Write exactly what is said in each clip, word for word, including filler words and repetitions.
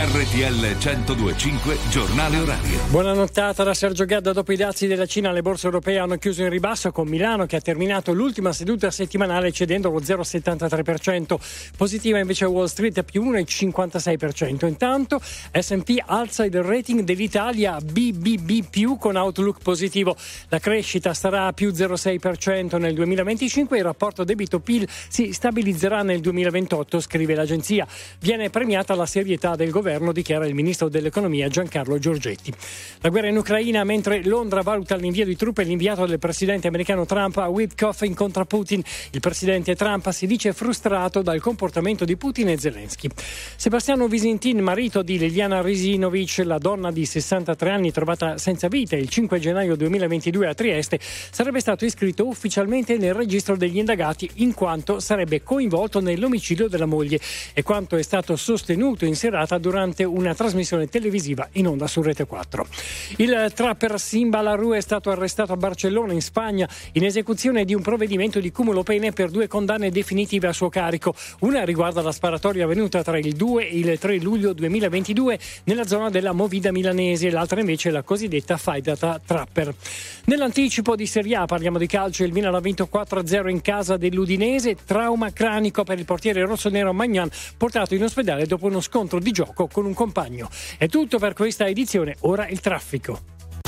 R T L centodue e cinque Giornale Orario. Buona nottata da Sergio Gadda. Dopo i dazi della Cina, le borse europee hanno chiuso in ribasso, con Milano che ha terminato l'ultima seduta settimanale cedendo lo zero virgola settantatré per cento. Positiva invece Wall Street, più uno virgola cinquantasei per cento. Intanto S and P alza il rating dell'Italia a B B B più con outlook positivo. La crescita sarà a più zero virgola sei per cento nel duemilaventicinque e il rapporto debito-P I L si stabilizzerà nel duemilaventotto, scrive l'agenzia. Viene premiata la serietà del governo, dichiara il ministro dell'economia Giancarlo Giorgetti. La guerra in Ucraina, mentre Londra valuta l'invio di truppe, l'inviato del presidente americano Trump a Witkoff incontra Putin. Il presidente Trump si dice frustrato dal comportamento di Putin e Zelensky. Sebastiano Visintin, marito di Liliana Risinovic, la donna di sessantatré anni trovata senza vita il cinque gennaio duemilaventidue a Trieste, sarebbe stato iscritto ufficialmente nel registro degli indagati in quanto sarebbe coinvolto nell'omicidio della moglie, e quanto è stato sostenuto in serata durante una trasmissione televisiva in onda su Rete quattro. Il trapper Simba Larue è stato arrestato a Barcellona, in Spagna, in esecuzione di un provvedimento di cumulo pene per due condanne definitive a suo carico. Una riguarda la sparatoria avvenuta tra il due e il tre luglio duemilaventidue nella zona della Movida milanese, e l'altra invece la cosiddetta faidata trapper. Nell'anticipo di Serie A parliamo di calcio. Il Milan ha vinto quattro a zero in casa dell'Udinese. Trauma cranico per il portiere rossonero Magnan, portato in ospedale dopo uno scontro di gioco con un compagno. È tutto per questa edizione, ora il traffico.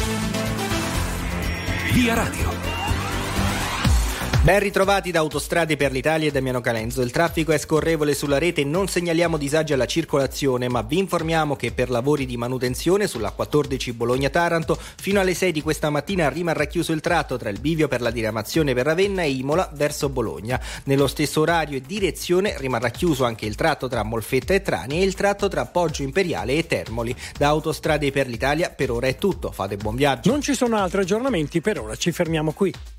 Via Radio. Ben ritrovati da Autostrade per l'Italia e Damiano Calenzo. Il traffico è scorrevole sulla rete e non segnaliamo disagi alla circolazione, ma vi informiamo che per lavori di manutenzione sulla quattordici Bologna-Taranto fino alle sei di questa mattina rimarrà chiuso il tratto tra il bivio per la diramazione per Ravenna e Imola verso Bologna. Nello stesso orario e direzione rimarrà chiuso anche il tratto tra Molfetta e Trani e il tratto tra Poggio Imperiale e Termoli. Da Autostrade per l'Italia per ora è tutto, fate buon viaggio. Non ci sono altri aggiornamenti, per ora ci fermiamo qui.